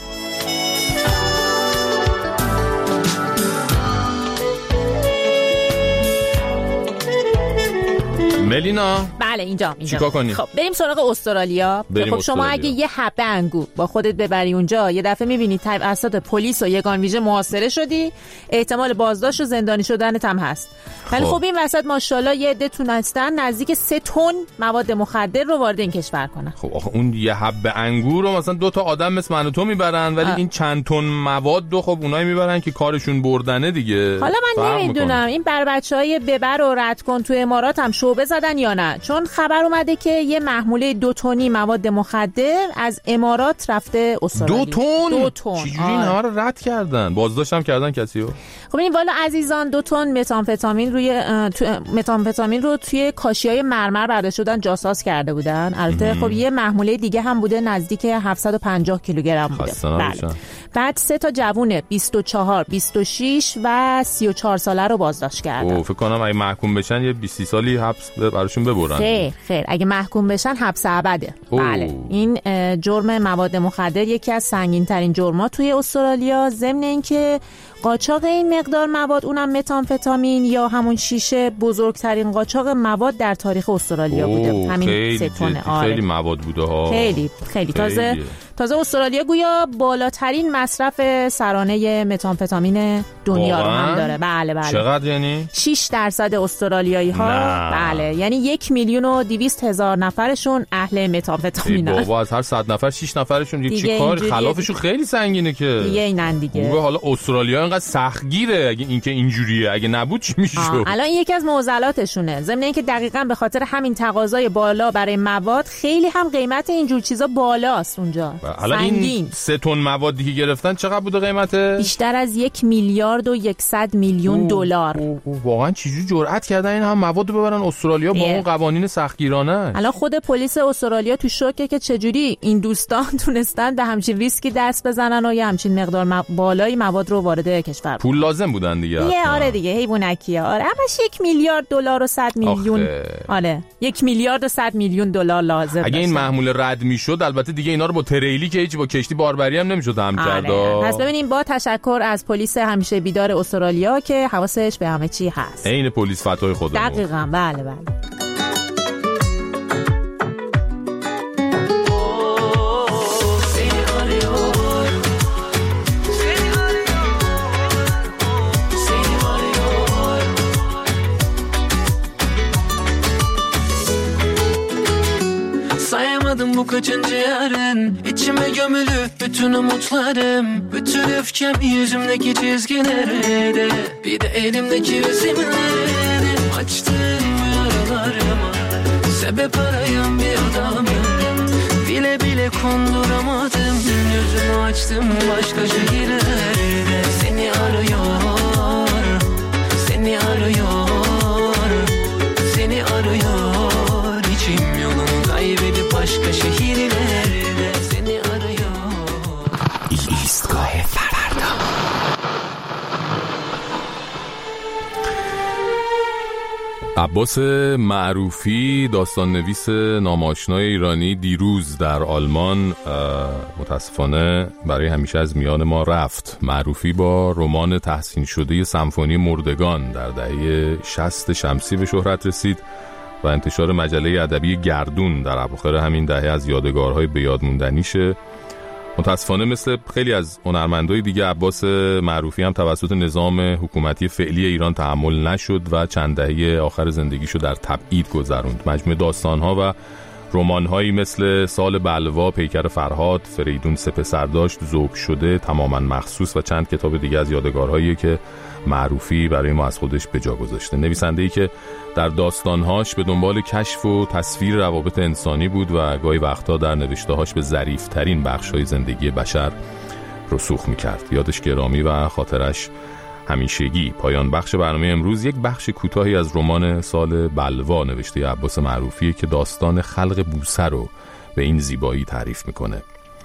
ملینا بله اینجا چیکار کنیم؟ خب بریم سراغ استرالیا. خب شما اگه یه حبه انگور با خودت ببری اونجا یه دفعه می‌بینی توسط پلیس و یگان ویژه محاصره شدی، احتمال بازداشت و زندانی شدنت هم هست. ولی خب این وسط ماشاءالله یه عده تونستن نزدیک 3 تن مواد مخدر رو وارد این کشور کنن. خب آخه اون یه حبه انگور رو مثلا 2 تا آدم مثل من و تو میبرن، ولی این چند تن مواد رو خب اونایی میبرن که کارشون بردنه دیگه. حالا من نمیدونم این بر بچهای ببر و رد کن تو امارات هم شعبه زدن یا نه، چون خبر اومده که یه محموله 2 تنی مواد مخدر از امارات رفته استرالیا. 2 تن؟ چجوری این همه رو رد کردن؟ بازداشت هم کردن کسی رو؟ خب این والا عزیزان 2 تن متامفتامین رو توی کاشیای مرمر برداشت شدن جاساز کرده بودن. البته خب یه محموله دیگه هم بوده نزدیک 750 کیلوگرم بوده. بله. بعد 3 تا جوون 24 26 و 34 ساله رو بازداشت کردن. فکر کنم اگه محکوم بشن یه 20 سالی حبس براشون ببرن. خیر اگه محکوم بشن حبس ابده. بله این جرم مواد مخدر یکی از سنگین ترین جرم‌ها توی استرالیا، ضمن اینکه قاچاق این مقدار مواد اونم متامفتامین یا همون شیشه بزرگترین قاچاق مواد در تاریخ استرالیا بوده. همین 3 تن. خیلی مواد بوده ها. خیلی تازه استرالیا گویا بالاترین مصرف سرانه متامفتامین دنیا رو هم داره. بله چقدر یعنی؟ 6% استرالیایی ها بله یعنی 1,200,000 نفرشون اهل متامفتامینن. بابا از هر 100 نفر 6 نفرشون چی کار خلافشون خیلی سنگینه که دیگه اینن دیگه. حالا استرالیا اینقدر سختگیره اگه اینکه اینجوریه، اگه نبود چی میشد؟ الان یکی از معضلاتشونه، ضمن اینکه دقیقاً به خاطر همین تقاضای بالا برای مواد خیلی هم قیمت اینجور چیزا بالاست اونجا. الان این 3 تن موادی که گرفتن چقدر بوده قیمته؟ بیشتر از 1,100,000,000 دلار. واقعا چجوری جرأت کردن این هم مواد ببرن استرالیا با اون قوانین سختگیرانه؟ الان خود پلیس استرالیا تو شوکه که چجوری این دوستان تونستن به همچین ریسکی دست بزنن و یه همچین مقدار بالایی مواد رو وارد کشور. پول لازم بودن دیگه. آره دیگه حیوانکیه. آره همش 1,000,000,000 دلار و 100 میلیون. آره 1,000,000,000 دلار لازم. اگه این محموله رد میشد البته دیگه اینا رو با تریلی که هیچ با کشتی باربری هم نمیشد هم کرد. پس ببینیم با تشکر از پلیس همیشه بیدار استرالیا که حواسش به همه چی هست. عین پلیس فتای خودمون. دقیقاً بله. Bu kaçıncı yarın içime gömülü bütün umutlarım, bütün öfkem yüzümdeki çizgilerde, bir de elimdeki resimlerde açtığım yaralarıma sebep arayan bir adamım, bile bile konduramadım, yüzümü açtım başka şehirlerde, seni arıyor, seni arıyor, seni arıyor, içim yolumu kaybedip başka şehirlerde seni arıyor. ایستگاه فردا. عباس معروفی داستان نویس ناماشنای ایرانی دیروز در آلمان متاسفانه برای همیشه از میان ما رفت. معروفی با رمان تحسین شده سمفونی مردگان در دهه 60 شمسی به شهرت رسید و انتشار مجله ادبی گردون در اواخر همین دهه از یادگارهای بیاد موندنیشه. متاسفانه مثل خیلی از هنرمندای دیگه عباس معروفی هم توسط نظام حکومتی فعلی ایران تحمل نشد و چند دهه آخر زندگیشو در تبعید گذروند. مجموعه داستان‌ها و رمان‌هایی مثل سال بلوا، پیکر فرهاد، فریدون سه پسر داشت، ذوب شده، تماما مخصوص و چند کتاب دیگه از یادگارهایی که معروفی برای ما از خودش به جا گذاشته. نویسنده‌ای که در داستانهاش به دنبال کشف و تصویر روابط انسانی بود و گاهی وقتا در نوشته‌هاش به ظریف‌ترین بخش‌های زندگی بشر رسوخ می‌کرد. یادش گرامی و خاطرش همیشگی. پایان بخش برنامه امروز یک بخش کوتاهی از رمان سال بلوا نوشته عباس معروفی که داستان خلق بوسه رو به این زیبایی تعریف می‌کنه.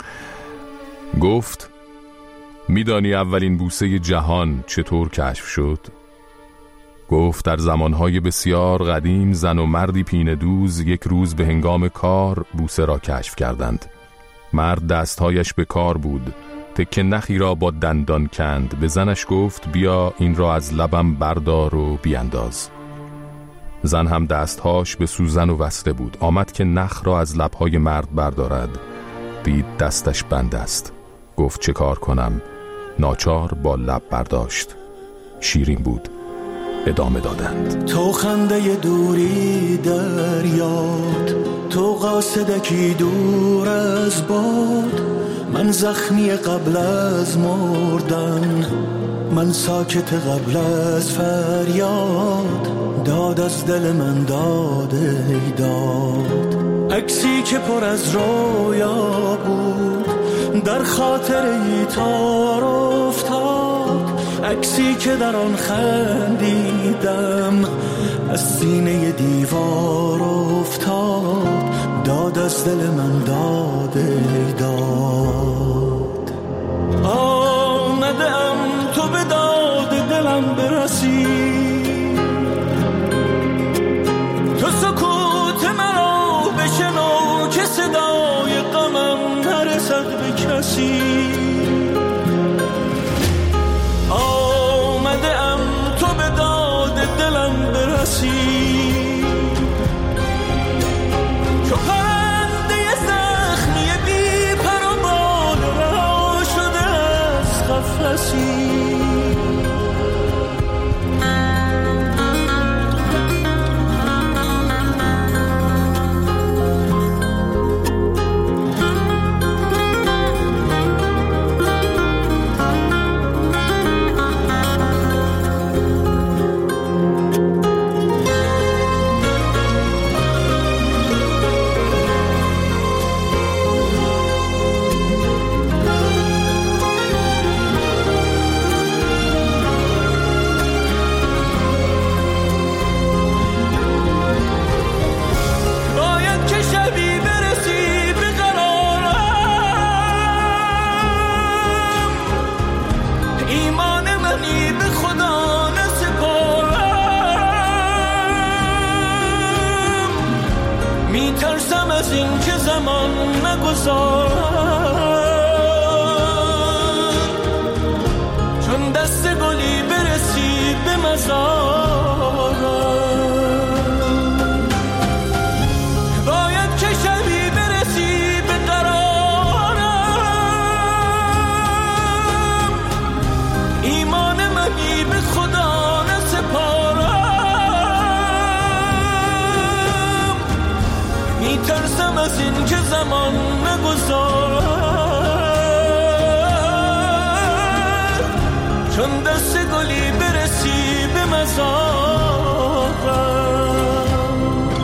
گفت: میدانی اولین بوسه جهان چطور کشف شد؟ گفت در زمانهای بسیار قدیم زن و مردی پینه دوز یک روز به هنگام کار بوسه را کشف کردند. مرد دستهایش به کار بود، تکه نخی را با دندان کند. به زنش گفت بیا این را از لبم بردار و بیانداز. زن هم دستهاش به سوزن و وصله بود. آمد که نخ را از لبهای مرد بردارد، دید دستش بند است. گفت چه کار کنم؟ ناچار با لب برداشت. شیرین بود. ادامه دادند. تو خنده دوری در یاد، تو قاصدکی دور از باد، من زخمی قبل از مردن، من ساکت قبل از فریاد، داد از دل من داده داد. عکسی که پر از رویا بود در خاطر ای تار افتاد، عکسی که در آن خندیدم از سینه دیوار افتاد، داد از دل من داده داد. آمدم تو به داد دلم برسی، تو سکوت مرا بشنو که صدای غمم نرسد به کسی. آمدم تو به داد دلم برسی، چو پرنده زخمی بی پر و بال رها شده از قفسی. میترسم از این که زمان نگذارد، چون دست گلی برسی به مزارم. باید که شبی برسی به قرارم، ایمان منی به خدا نسپارم. میترسم از این که زمان نگذارد، چون دست گلی برسی به مزارم.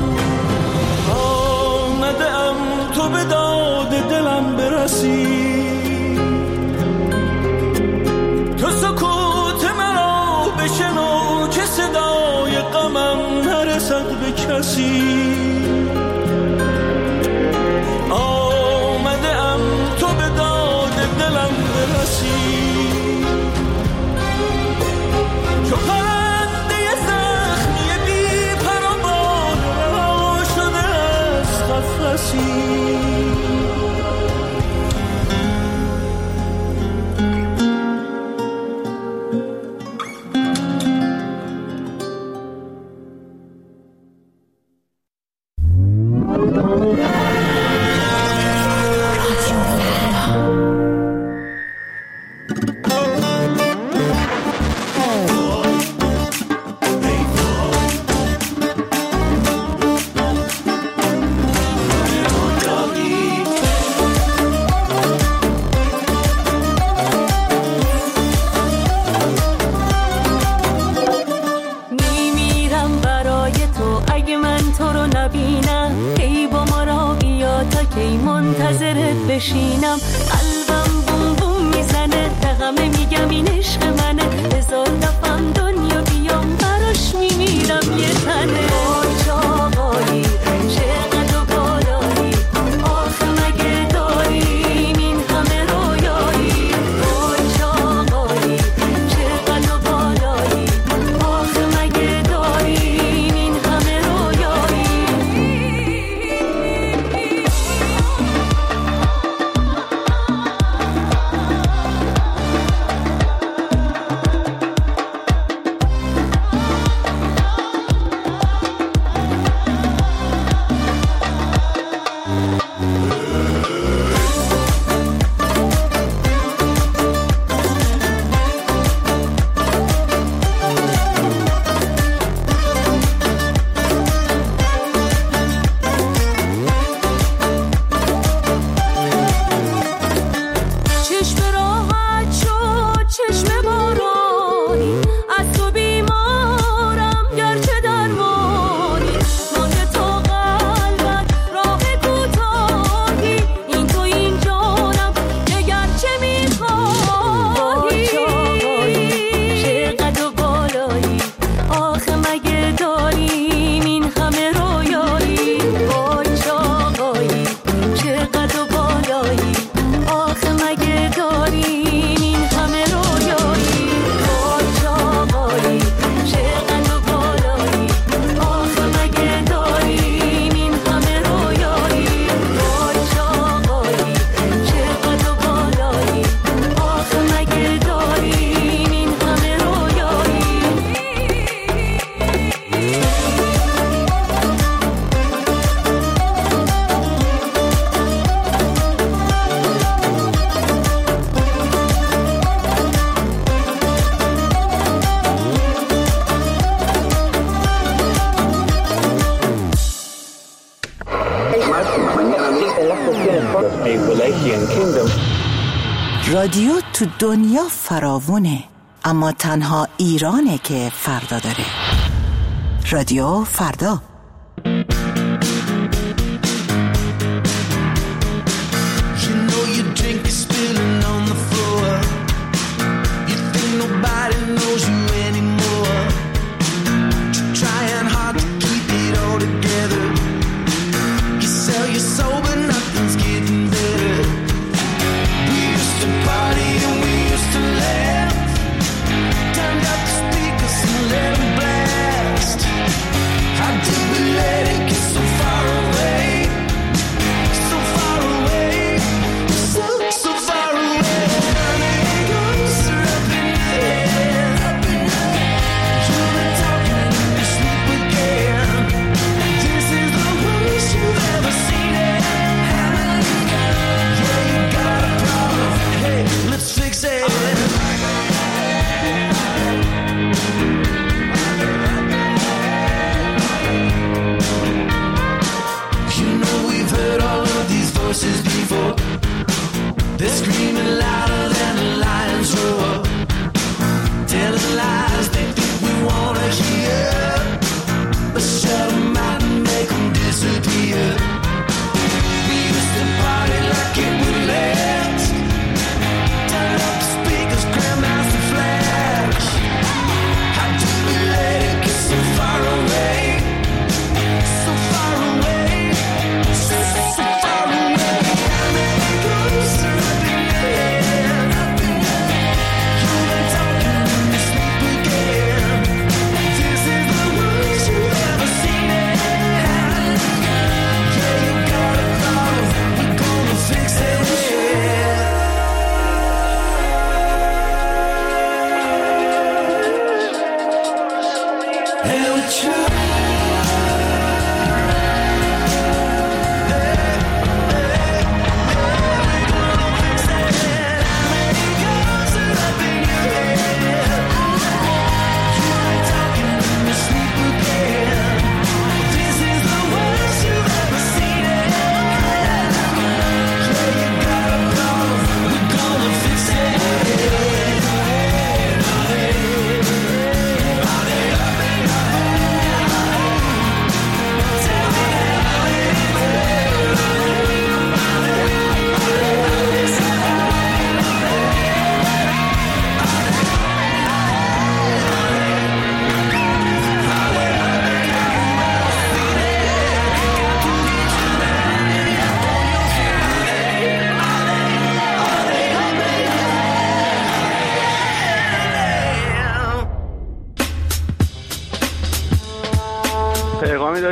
آمدم تو به داد دلم برسی، تو سکوت مرا بشنو که صدای غمم نرسد به کسی. آمدم تو به داد دلم برسی، چو پرنده زخمی بی پر نفسی. بشینم قلبم بوم بوم میزنه دقمه میگم این عشق منه هزار دفعم دنیا بیام براش میمیرم یه تنه وای چاقایی چقدر و بالایی آخه مگه داریم این همه رویایی وای چاقایی چقدر و بالایی آخه مگه داریم این همه رویایی. رادیو تو دنیا فراوونه، اما تنها ایرانه که فردا داره. رادیو فردا.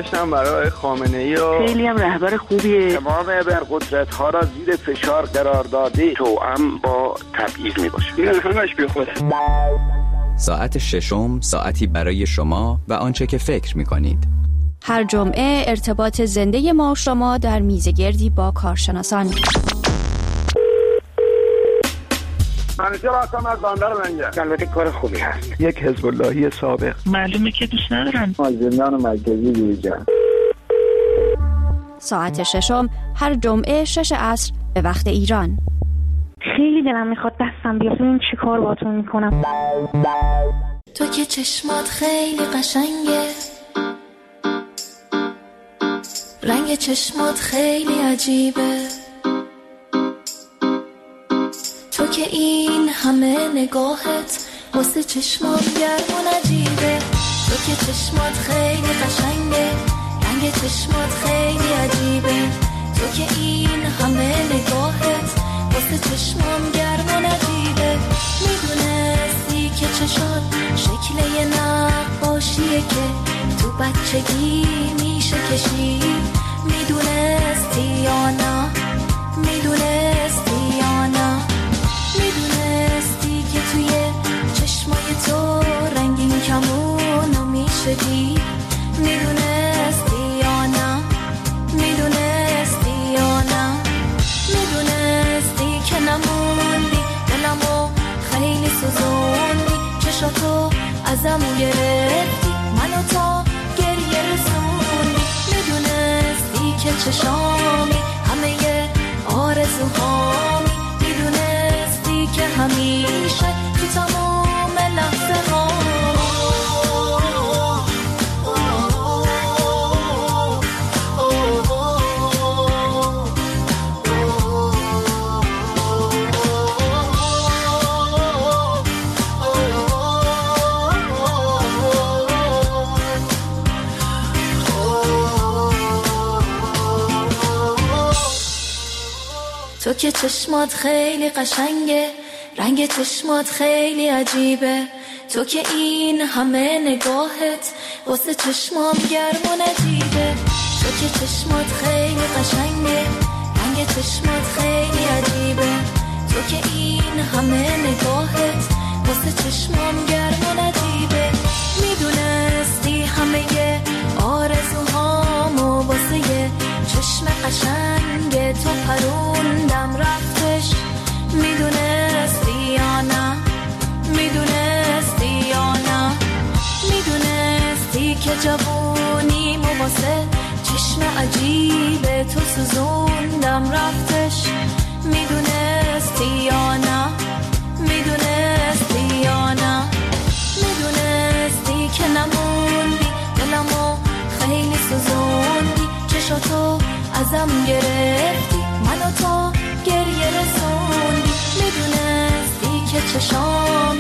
داشتم برای خامنه‌ای و خیلی هم رهبر خوبیه. تمام ابرقدرت‌ها را زیر فشار قرار داده، توأم با تبعیض میباشه. این همش بی خوده. ساعت ششم، ساعتی برای شما و آنچه که فکر می‌کنید. هر جمعه ارتباط زنده ما و شما در میزگردی با کارشناسان. منیجر هستم از بندر منجر. البته کار خوبی هست. یک حزب اللهی سابق. معلومه که دوست ندارن. از زندان مرکزی بیرون. ساعت ششم هر جمعه 6 عصر به وقت ایران. خیلی دلم میخواد دستم بیاد. این چی کار باتون میکنم؟ تو که چشمات خیلی قشنگه، رنگ چشمات خیلی عجیبه، تو که این همه نگاهت واسه چشمات گرم و نجیبه، تو که چشمات خیلی قشنگه، رنگ چشمات خیلی عجیبه، تو که این همه نگاهت واسه چشمام گرم و نجیبه، میدونستی که چشات شکل یه نقاشیه که تو بچگی میشه کشید، میدونستی یا نه، میدونستی یا نه، میدونستی که توی چشمای تو رنگین کمونو میشه دید، میدونستی یا نه، میدونستی یا نه، میدونستی که نموندی دلمو خیلی سوزوندی، چشاتو ازمون گرفتی منو تا گریه رسوندی، میدونستی که چشامی همه آرزوهامی، میدونستی که همیشه تو تمام لحظه ها تو که چشمات خیلی قشنگه، رنگ چشمات خیلی عجیبه، تو که این همه نگاهت واسه چشمام گرم و نجیبه، تو که چشمات خیلی قشنگه، رنگ چشمات خیلی عجیبه، تو که این همه نگاهت واسه چشمام گرم و نجیبه، میدونستی همه آرزوهامو واسه چشم قشنگ تو پروندم رفتش، میدونستی یا نه، میدونستی یا نه، میدونستی که جوونیمو واسه چشم عجیب تو سوزوندم رفتش، میدونستی یا نه، میدونستی یا نه، میدونستی که نموندی دلمو خیلی سوزوندی، چشاتو ازم گرفتی منو تا گریه رسوندی، میدونستی که چشام